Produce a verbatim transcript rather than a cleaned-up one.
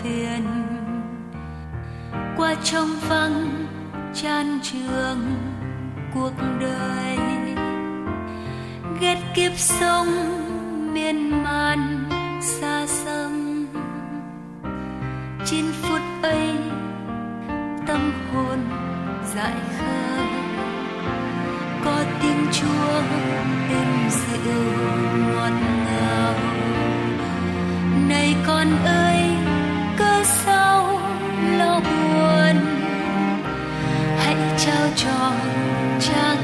thuyền qua trong vắng chan trường cuộc đời. Ghét kiếp sống miên man xa xăm, chín phút ấy tâm hồn dại khờ, có tiếng Chúa êm dịu ngọt ngào. Này con ơi, cớ sao lo buồn, hãy trao cho cha